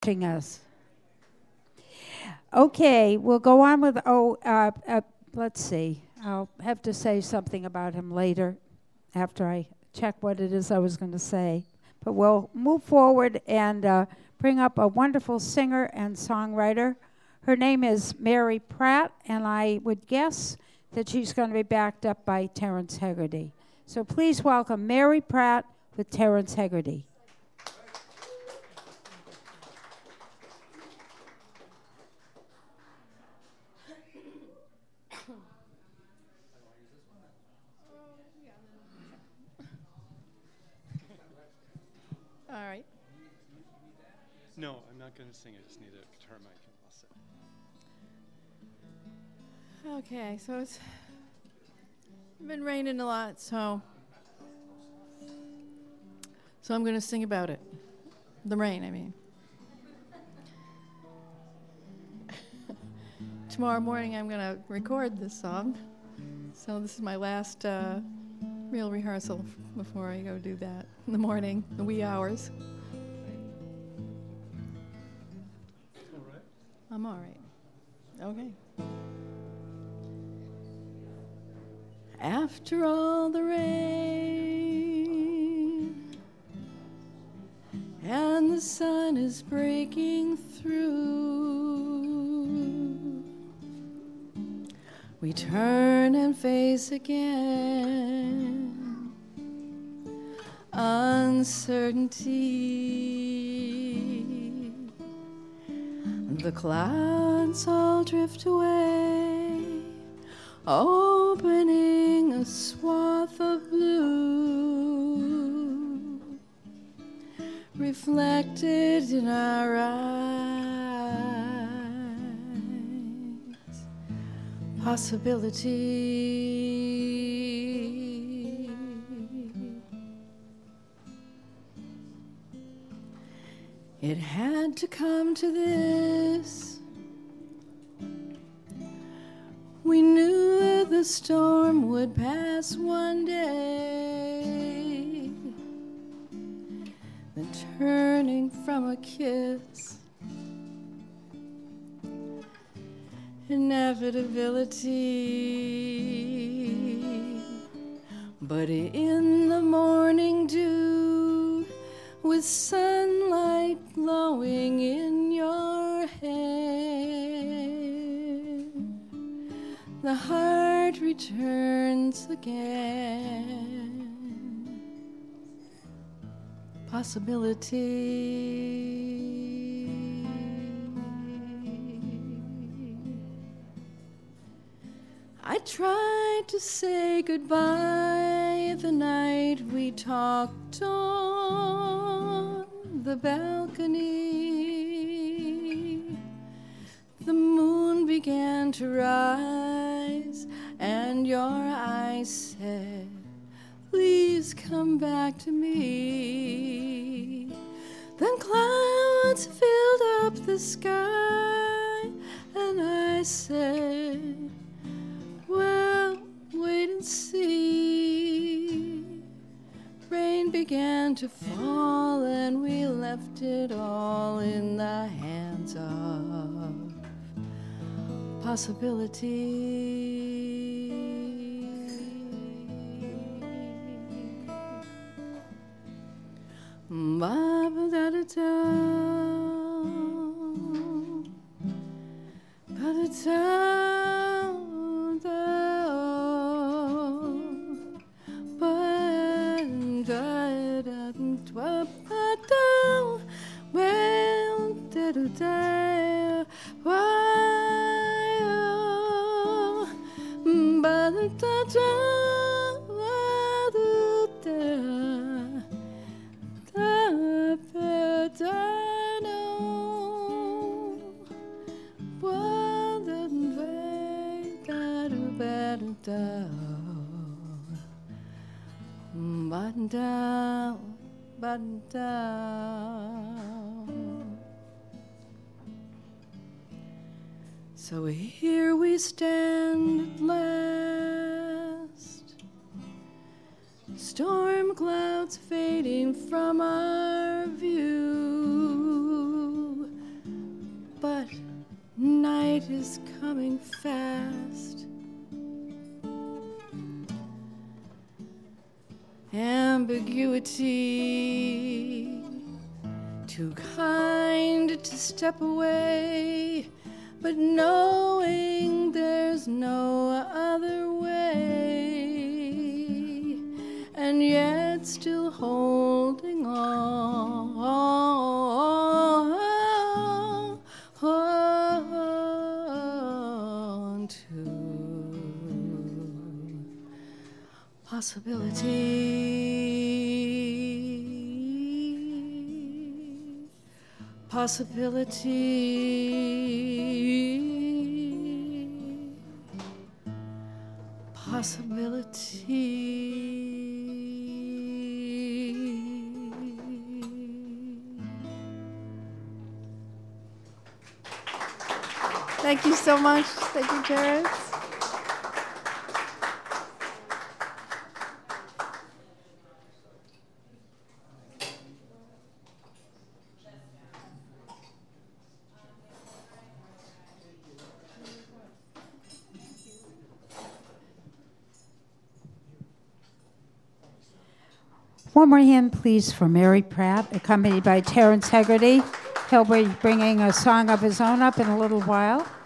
Us. Okay, we'll go on with, let's see. I'll have to say something about him later after I check what it is I was going to say. But we'll move forward and bring up a wonderful singer and songwriter. Her name is Mary Pratt, and I would guess that she's going to be backed up by Terence Heggerty. So please welcome Mary Pratt with Terence Heggerty. All right. No, I'm not going to sing. I just need a guitar mic. Okay, so it's been raining a lot, so I'm going to sing about it. The rain, I mean. Tomorrow morning I'm going to record this song. So this is my last real rehearsal before I go do that in the morning, the wee hours. All right. I'm all right. Okay. After all the rain and the sun is breaking through, we turn and face again uncertainty. The clouds all drift away, opening a swath of blue, reflected in our eyes. Possibility. It had to come to this. We knew the storm would pass one day. Then turning from a kiss, inevitability. But in the morning dew, with sunlight glowing in your hair, the heart returns again. Possibility. I tried to say goodbye the night we talked on the balcony. The moon began to rise, and your eyes said, please come back to me. Then clouds filled up the sky, and I said, well, wait and see. Rain began to fall, and we left it all in the hands of possibility. Ba-ba-da-da-da, ba-da-da-da, ba-da-da-da-da, well-da-da-da, why-oh, ba-da-da-da, button down, button down. So here we stand at last, storm clouds fading from our view, is coming fast. Ambiguity, too kind to step away, but knowing there's no other way, and yet still holding on to Thank you so much. Thank you, Terrence. One more hand, please, for Mary Pratt, accompanied by Terrence Hegarty. He'll be bringing a song of his own up in a little while.